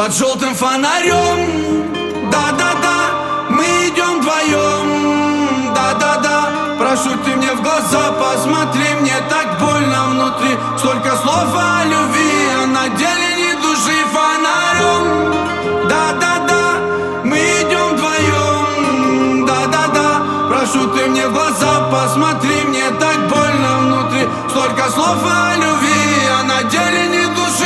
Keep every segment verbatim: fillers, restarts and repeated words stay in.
Под желтым фонарем, да-да-да, мы идем вдвоем, да-да-да. Прошу, ты мне в глаза посмотри, мне так больно внутри. Столько слов о любви, а на деле ни души. Фонарем, да-да-да, мы идем вдвоем, да-да-да. Прошу, ты мне в глаза посмотри, мне так больно внутри. Столько слов о любви, а на деле ни души.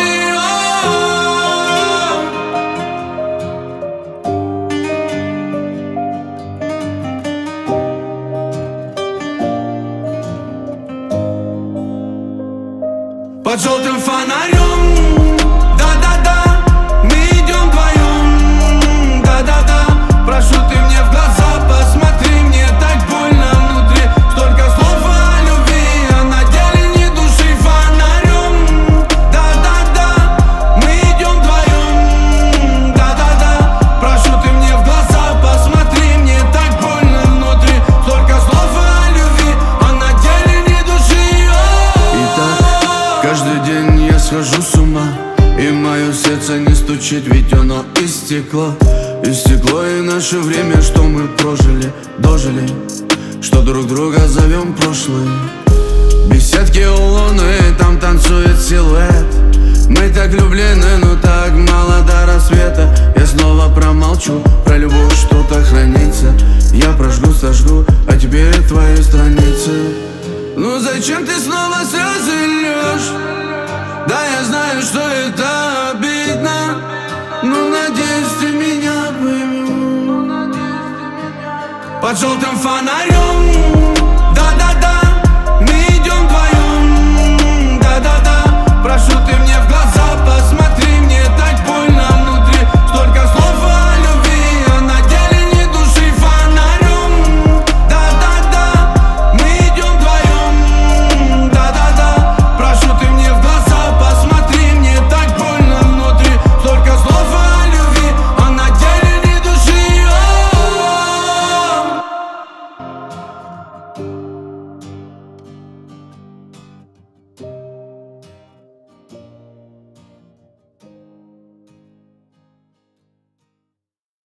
Под желтым фонарем, да-да-да, мы идем вдвоем, да-да-да. Прошу, ты мне в глаза посмотри, мне так больно внутри. Столько слов о любви, а на деле ни души. Фонарем, да-да-да, мы идем вдвоем, да-да-да. Прошу, ты мне в глаза посмотри, мне так больно внутри. Столько слов о любви, а на деле ни души. Итак, каждый день я схожу с ума, и мое сердце не стучит, ведь оно из стекла. Из стекло и наше время, что мы прожили, дожили, что друг друга зовем прошлое. Беседки у луны, там танцует силуэт. Мы так влюблены, но так мало до рассвета. Я снова промолчу, про любовь что-то хранится. Я прожгу, сожгу, а теперь твои страницы. Ну зачем ты снова слезы льешь? Да, я знаю, что это обидно, но надеюсь, ты меня поймешь. Под желтым фонарем,